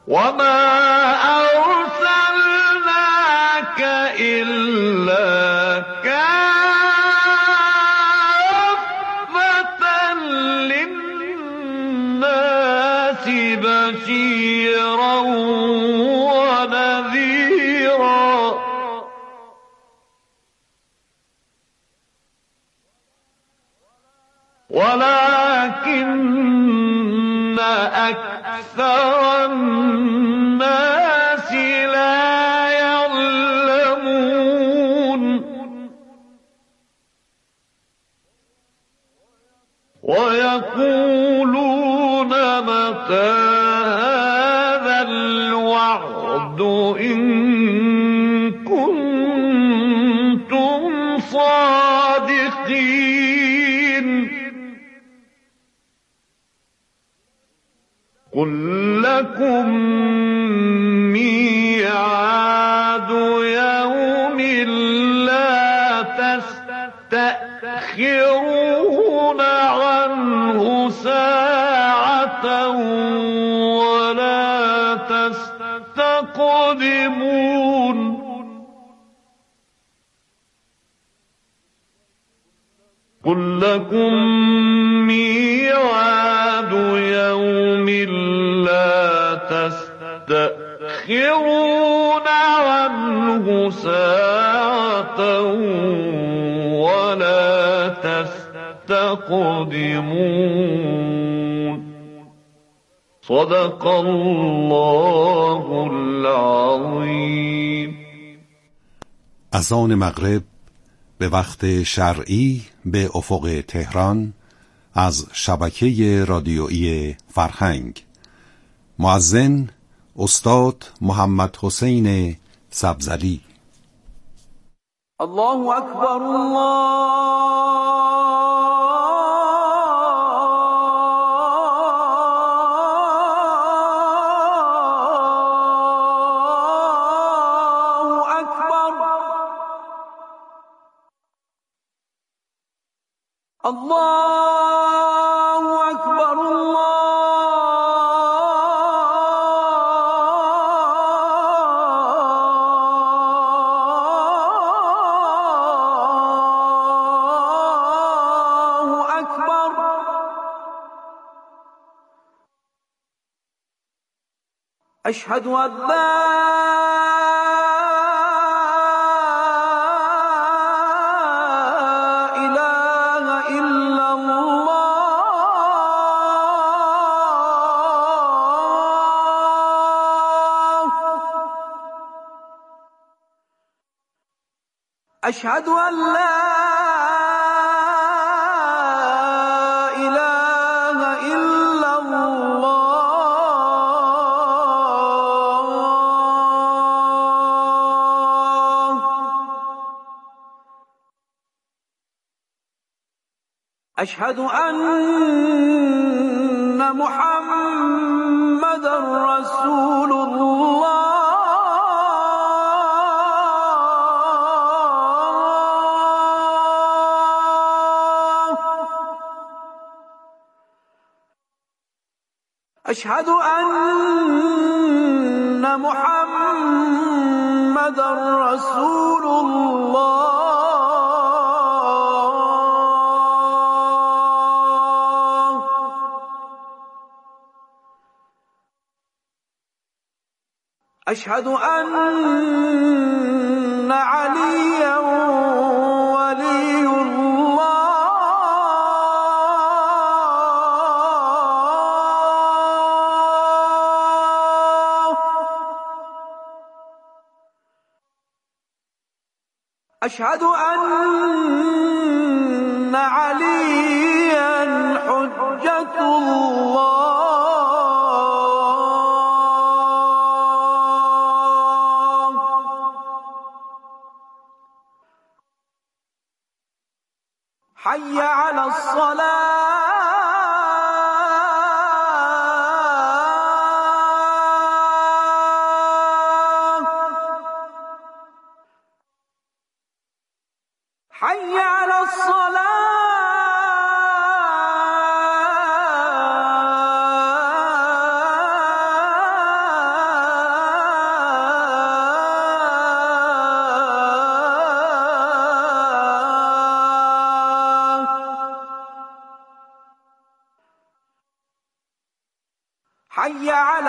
وما أرسلناك إلا كافة للناس بشيرا ونذيرا ولكن أكثر الناس لا يعلمون ويقولون متى هذا الوعد إن كنتم صادقين قل لكم ميعاد يوم لا تستأخرون عنه ساعة ولا تستقدمون قل لكم ميعاد يوم لا تستأخرون عنه ساعة ولا تستقدمون صدق الله العظيم. اذان مغرب به وقت شرعی به افق تهران از شبکه رادیویی فرهنگ. مؤذن استاد محمد حسین سبزلی. الله اکبر الله الله اکبر الله اکبر اشهد ان لا أشهد أن لا إله إلا الله أشهد أن محمد رسول الله أشهد أن محمد رسول الله أشهد أن عليا ولي أشهد أن عليا حجة الله حي على الصلاة حي على الصلاة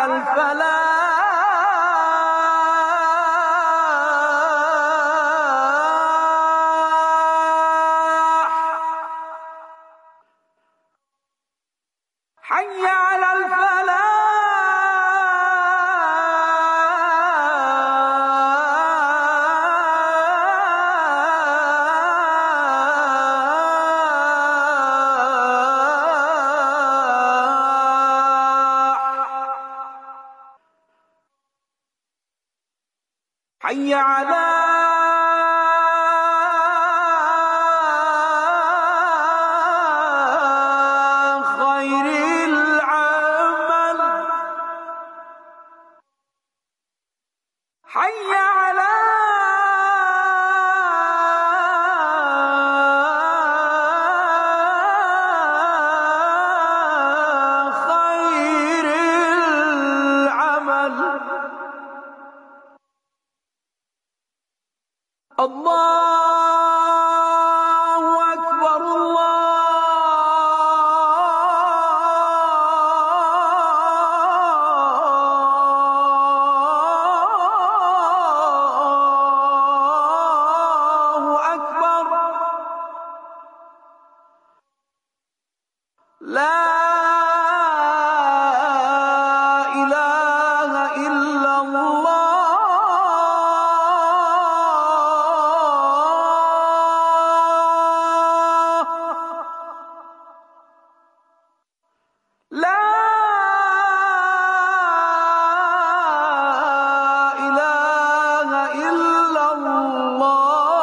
الفلاح حي على حي على خير العمل حي على خير العمل الله أكبر الله أكبر لا إله إلا الله لا إله إلا الله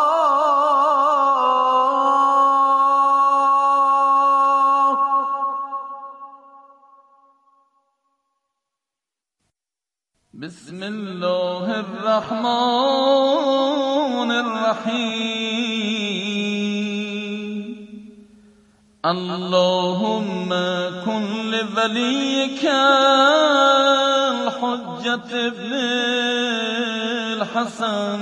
بسم الله الرحمن الرحيم اللهم كن لوليك الحجة ابن الحسن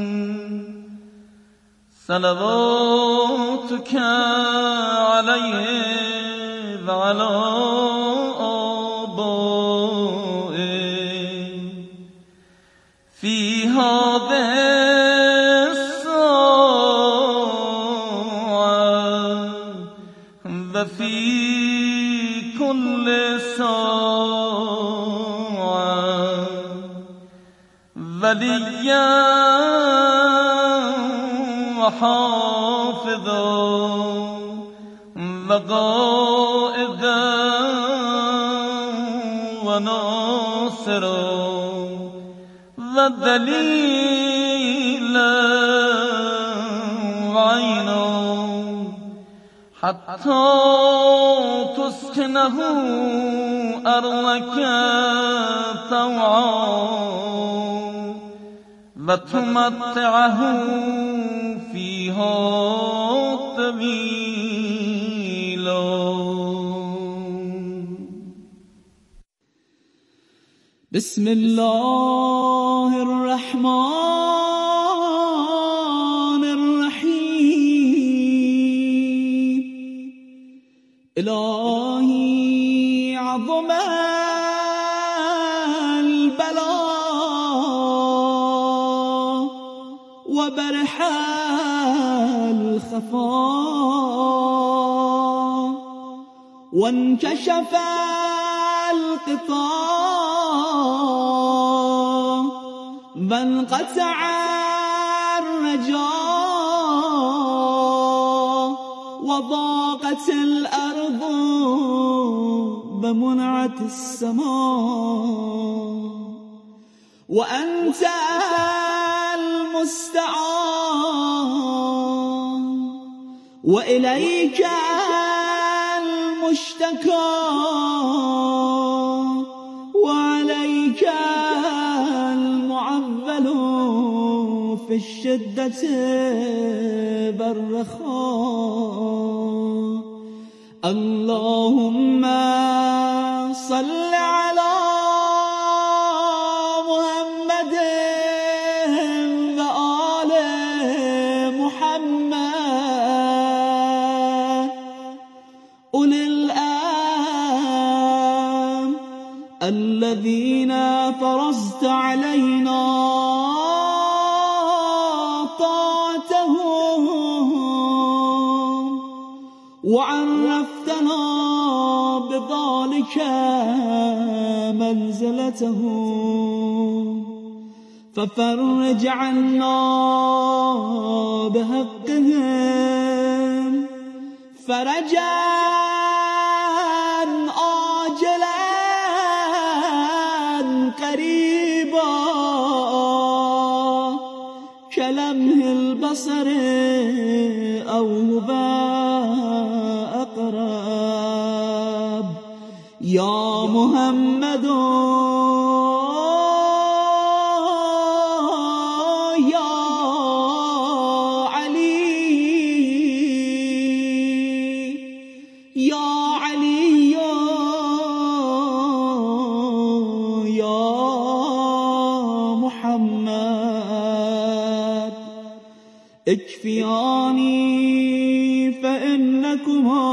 صلواتك عليه وعلى آبائه في هذه الساعة وفي كل ساعة وليا وحافظا وقائدا وناصرا ودليلا وعينا حتى تسكنه أرضك طوعا وتمتعه فيها طويلا. بسم الله الرحمن الرحيم إلهي عظم البلاء وبرح الخفاء وانكشف القطاع وانقطع الرجاء وضاقت الأرض بمنعة السماء وأنت المستعان وإليك المشتكى وعليك المعول في الشدة بالرخاء. اللهم صل على محمد وآل محمد أولي الأمر الذين فرضت علينا طاعتهم وعرفتنا بذلك منزلتهم ففرج عنا بحقهم فرجا عاجلا قريبا كلمح البصر أو هو أقرب يا محمد اكفياني فإنكما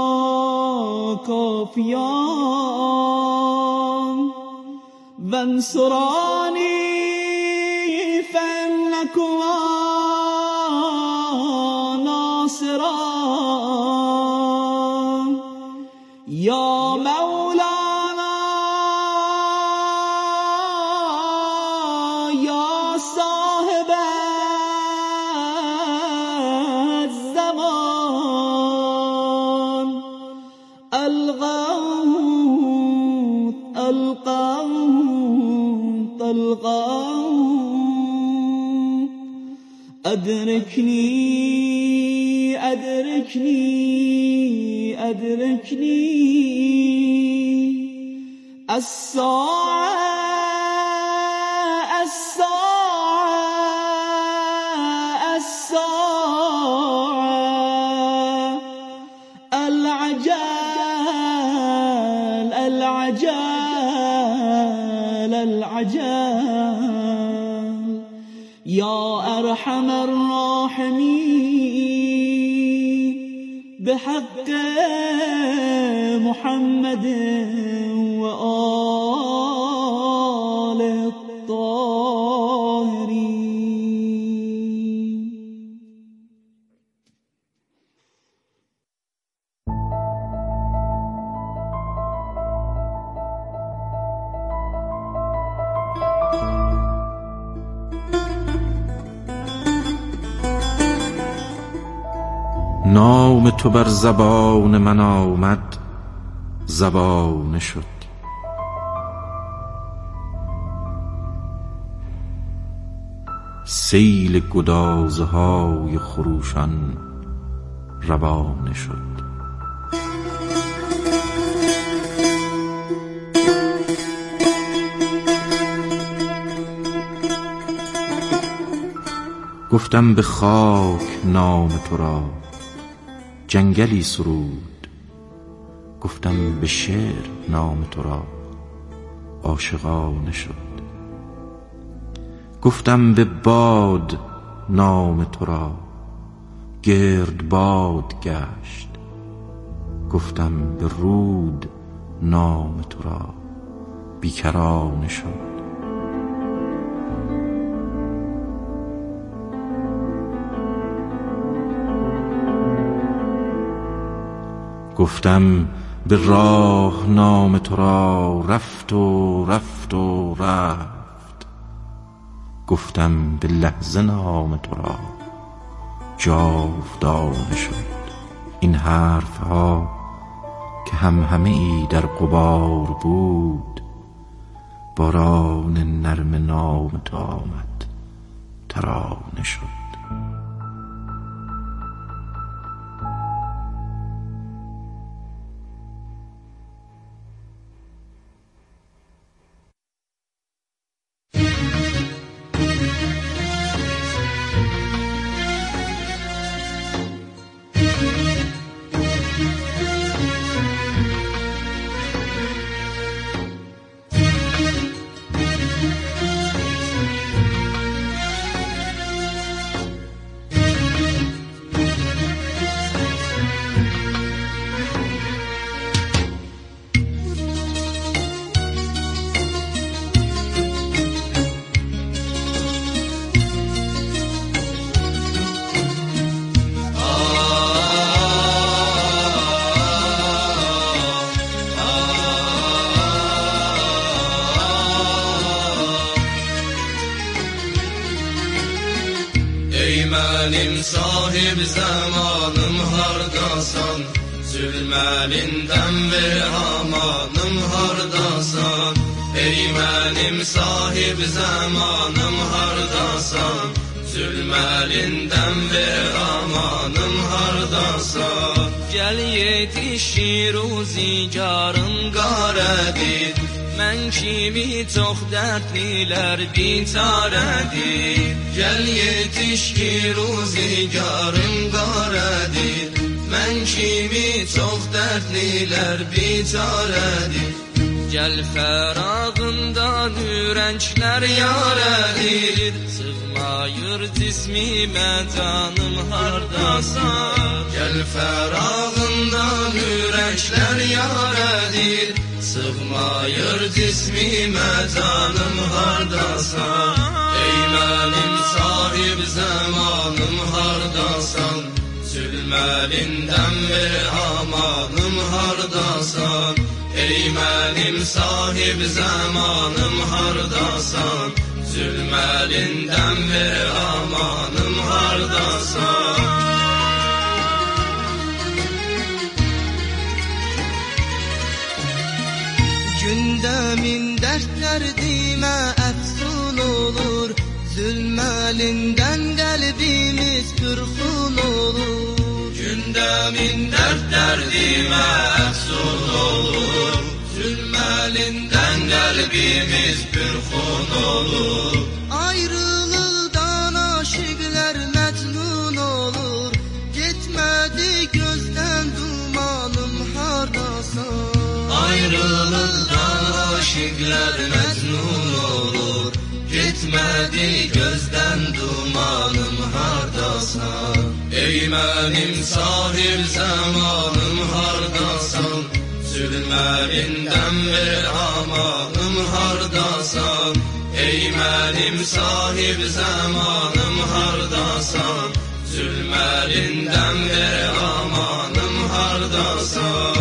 كافيان وانصراني فإنكما ناصران يا مولانا يا صاحب أدركني الساعة العجل يا أرحم الراحمين بحق محمد وآل الطاهرين. نام تو بر زبان من آمد زبانه شد سیل گدازه های خروشان روانه شد گفتم به خاک نام تو را جنگلی سرود گفتم به شعر نام تو را عاشقانه شد گفتم به باد نام تو را گرد باد گشت گفتم به رود نام تو را بیکرانه شد گفتم به راه نام تو را رفت و رفت و رفت گفتم به لحظه نام تو را جاودانه شد این حرفها که همهمه ای در غبار بود باران نرم نام تو آمد ترانه شد mənim sahib zamanım hardasan, zülməlindən ver amanım hardasan. Ey mənim sahib zamanım hardasan, zülməlindən ver amanım hardasan. Gəl yetişir ruzigarın qarədir, mən kimi çox dərdlilər bitarədir. Gəl yetiş ki ruzigarın qarədir, mən kimi çox dərdlilər bitarədir. Gəl fərağından ürənclər yarədir, sığmayır cismimə canım hardasan. Gəl fərağından ürənclər yarədir, sığmayır cismimə canım hardasan. Ey mənim sahib zamanım hardasan, zülməlindən ver amanım hardasan. Ey mənim sahib zamanım hardasan, zülməlindən ver amanım hardasan. Gündemin dertlərdimə əfsun olur, zülməlindən qəlbimiz pürxun olur. Gündemin dertlərdimə əfsun olur, zülməlindən qəlbimiz pürxun olur. Ayrılıqdan aşıqlər məcnun olur, getmədi gözdən dumanım hardasan. Ayrılıqdan aşıqlər məcnun olur, getmədi gözdən dumanım hardasan. Ey mənim sahib zamanım hardasan, zülməlindən ver amanım hardasan. Ey mənim sahib zamanım hardasan, zülməlindən ver amanım hardasan.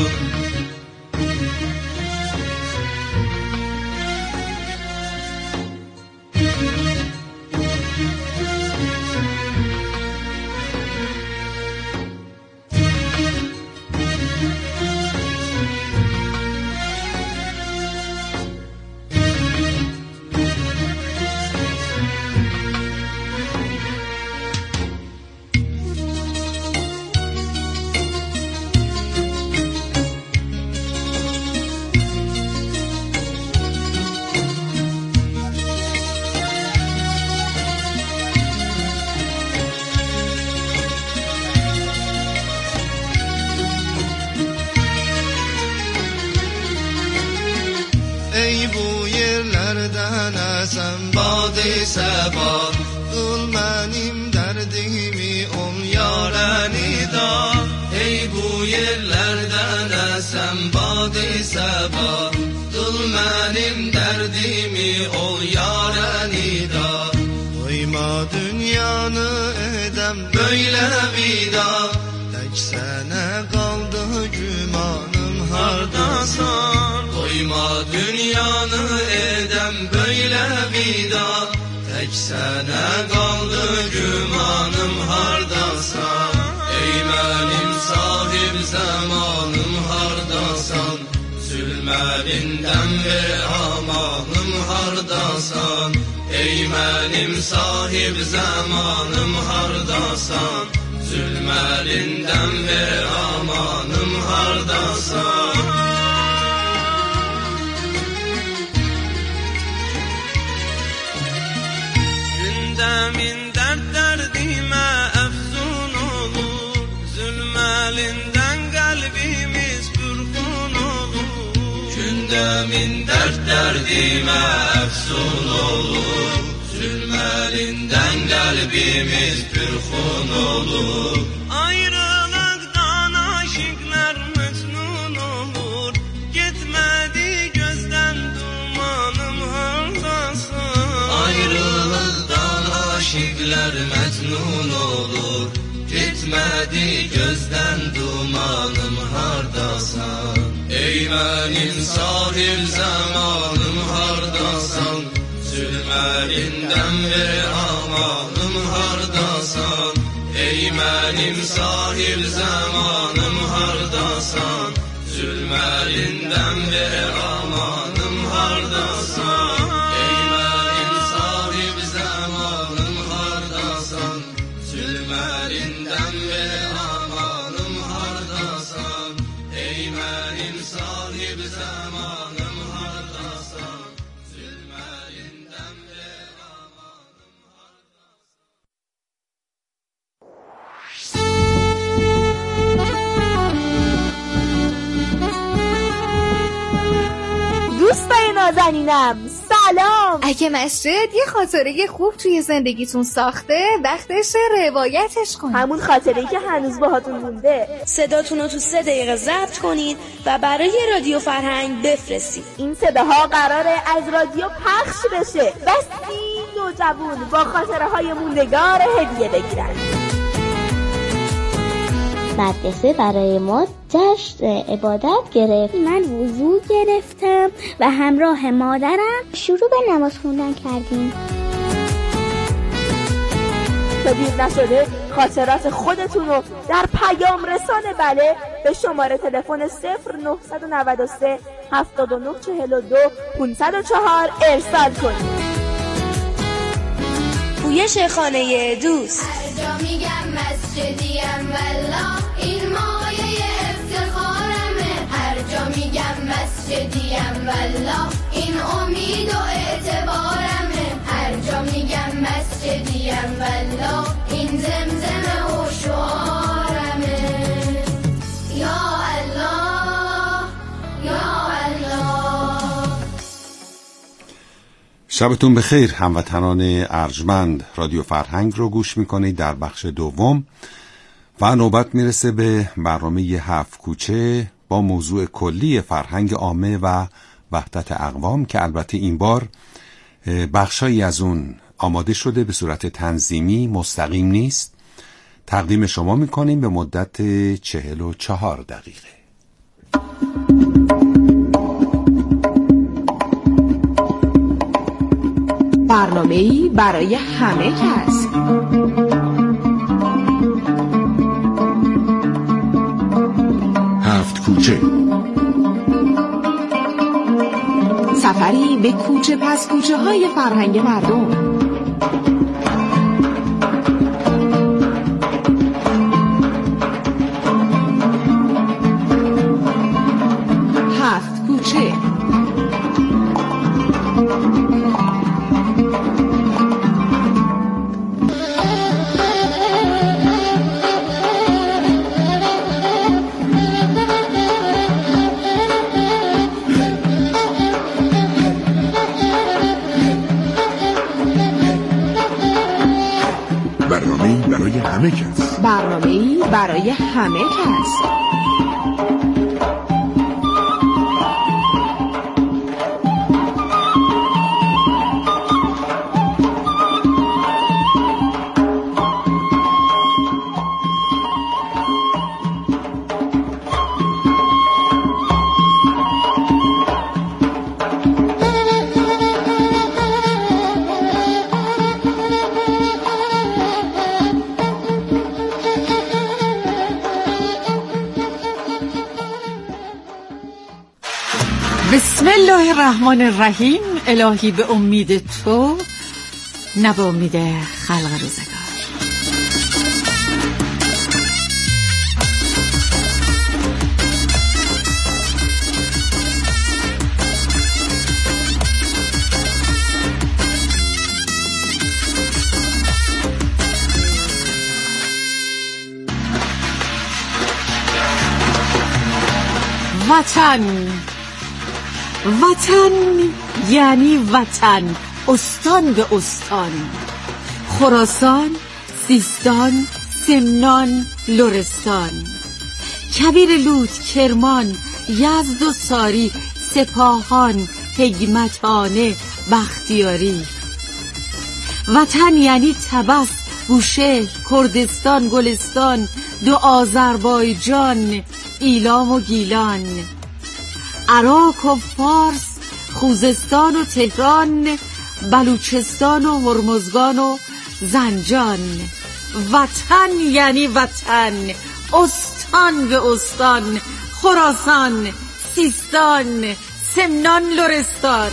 Ey bu yerlərdən əsən bad-i səba, qıl mənim dərdimi ol yarə nida. Ey bu yerlərdən əsən bad-i səba, qıl mənim dərdimi ol yarə nida. Qoyma dünyanı edəm Böylə vida, tək sənə qaldı gümanım hardasan. Qoyma dünyanı edəm böylə vida, tək sənə qaldı gümanım hardasan. Ey mənim sahib zamanım hardasan, zülməlindən ver amanım hardasan. Ey mənim sahib zamanım hardasan, zülməlindən ver amanım hardasan. Gündemin dertlərdimə əfsun olur, zülməlindən qəlbimiz pürxun olur. Gündemin dertlərdimə əfsun olur, zülməlindən qəlbimiz pürxun olur. Ayrılıqdan aşıqlər məcnun olur, getmədi gözdən dumanım hardasan. Ayrılıqdan aşıqlər məcnun olur, getmədi gözdən dumanım hardasan. Ey mənim sahib zamanım hardasan, Zülməlindən ver amanım hardasan, ey mənim sahib zamanım hardasan. Zülməlindən ver amanım hardasan, ey mənim sahib zamanım hardasan. Zülməlindən ver amanım hardasan, ey mənim sahib zamanım hardasan. Zülməlindən ver amanım دوستای نازنینم سلام. اگه مسجد یه خاطره خوب توی زندگیتون ساخته وقتش روایتش کنید. همون خاطره‌ای که هنوز باهاتون مونده. صداتون رو تو 3 دقیقه ضبط کنید و برای رادیو فرهنگ بفرستید. این صداها قراره از رادیو پخش بشه و 30 نوجوان با خاطره های موندگار هدیه بگیرن. مدرسه برای ما جشن عبادت گرفت. من وضو گرفتم و همراه مادرم شروع به نماز خوندن کردیم. تا دیر نشده خاطرات خودتون رو در پیام رسانه بله به شماره تلفن 0993 7942 504 ارسال کنید. پویش خانه دوست. هر جا میگم مسجدیم والله این مایه افتخارمه. هر جا میگم مسجدیم والله این امید و اعتبارمه. هر جا میگم مسجدیم والله این زمزمه و شعارمه. یا الله یا الله. شبتون بخیر هموطنان ارجمند. رادیو فرهنگ رو گوش میکنید در بخش دوم و نوبت میرسه به برنامه 7 کوچه با موضوع کلی فرهنگ عامه و وحدت اقوام که البته این بار بخشایی از اون آماده شده به صورت تنظیمی مستقیم نیست. تقدیم شما میکنیم به مدت 44 دقیقه. برنامه‌ای برای همه کس. هفت کوچه، سفری به کوچه پس کوچه های فرهنگ مردم. هفت کوچه. برای همه کس. برنامه‌ای برای همه کس. بسم الله الرحمن الرحیم. الهی به امید تو نه به امید خلق روزگار. وطن، وطن یعنی وطن، استان به استان، خراسان، سیستان، سمنان، لرستان، کویر، لوط، کرمان، یزد و ساری، سپاهان، حکمتانه، بختیاری. وطن یعنی طبس، بوشهر، کردستان، گلستان، دو آذربایجان، ایلام و گیلان، عراق و فارس، خوزستان و تهران، بلوچستان و هرمزگان و زنجان. وطن یعنی وطن، استان به استان، خراسان، سیستان، سمنان، لرستان.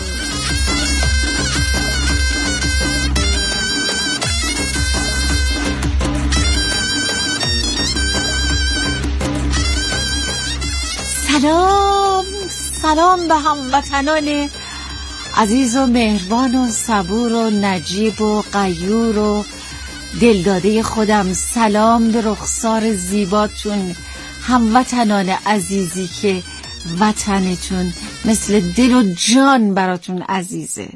سلام به هموطنان عزیز و مهربان و صبور و نجیب و غیور و دلداده خودم. سلام به رخسار زیباتون، هموطنان عزیزی که وطنتون مثل دل و جان براتون عزیزه.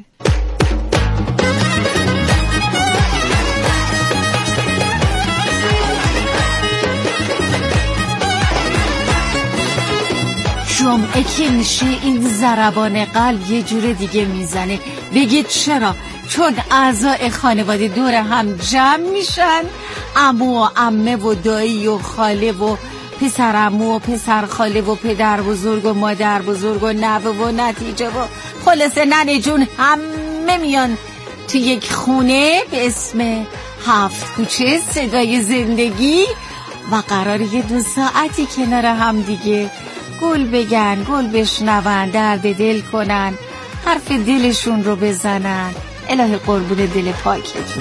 جمعه که میشه این ضربان قلب یه جور دیگه میزنه. بگید چرا؟ چون اعضای خانواده دور هم جمع میشن، عمو و عمه و دایی و خاله و پسر عمو و پسر خاله و پدر بزرگ و مادر بزرگ و نوه و نتیجه و خلاصه ننه جون همه میان تو یک خونه به اسم 7 کوچه صدای زندگی و قراره یه 2 ساعتی کنار هم دیگه گل بگن، گل بشنون، درد دل کنن، حرف دلشون رو بزنن. الهی قربون دل پاکتون.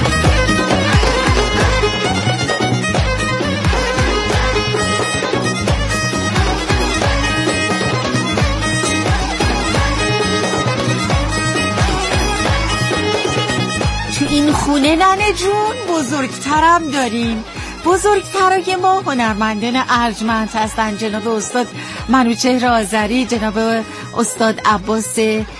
تو این خونه ننه جون بزرگترم داریم. بزرگترای ما هنرمندان ارجمند هستن، جناب استاد منوچهر آذری، جناب استاد عباس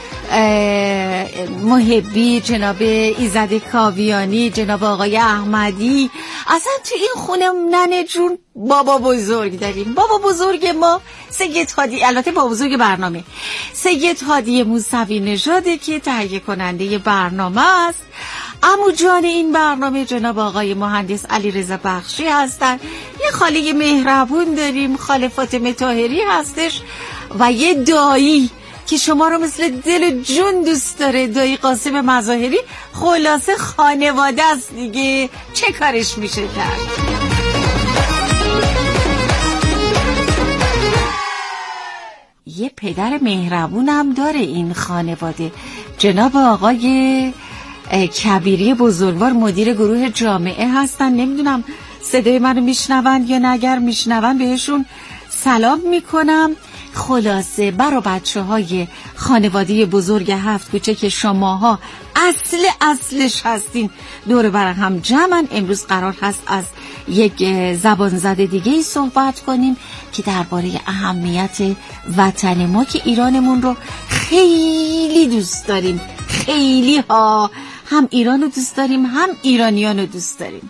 محبی، جناب ایزد کاویانی، جناب آقای احمدی. اصلا تو این خونه ننه جون بابا بزرگ داریم. بابا بزرگ ما سید هادی، البته بابا بزرگ برنامه سید هادی موسوی نژاده که تهیه کننده برنامه است. عمو جان این برنامه جناب آقای مهندس علیرضا بخشی هستن. یه خاله مهربون داریم، خاله فاطمه طاهری هستش و یه دایی که شما رو مثل دل جون دوست داره، دایی قاسم مظاهری. خلاصه خانواده است دیگه، چه کارش میشه کرد. یه پدر مهربون هم داره این خانواده، جناب آقای کبیری بزرگوار، مدیر گروه جامعه هستن. نمیدونم صدای منو میشنون یا نه، اگر میشنون بهشون سلام میکنم. خلاصه برای بچه های خانواده بزرگ 7 کوچه که شماها اصلش هستین دور بر هم جمعن. امروز قرار هست از یک زبان زده دیگه صحبت کنیم که درباره اهمیت وطن ما که ایرانمون رو خیلی دوست داریم، خیلی ها، هم ایران رو دوست داریم هم ایرانیان رو دوست داریم.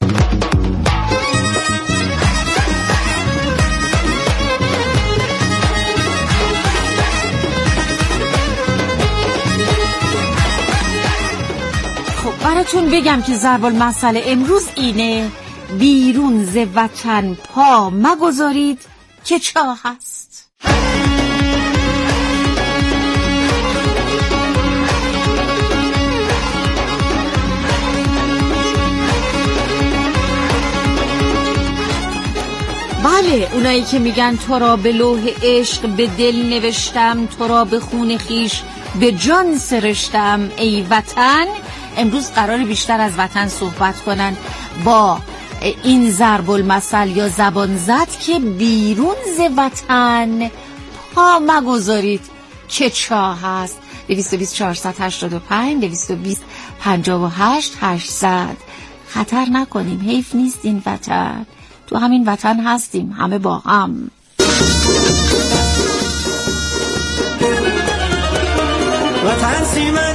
خب براتون بگم که ضرب المثل امروز اینه: بیرون ز وطن پا مگذارید که چاه هست. بله، اونایی که میگن تو را به لوح عشق به دل نوشتم، تو را به خون خیش به جان سرشتم ای وطن، امروز قرار بیشتر از وطن صحبت کنن با این ضرب المثل یا زبان زد که بیرون ز وطن پا مگذارید که چاه هست. 220 485 220 58 800. خطر نکنیم، حیف نیست این وطن، تو همین وطن هستیم همه با هم. وطن سیمه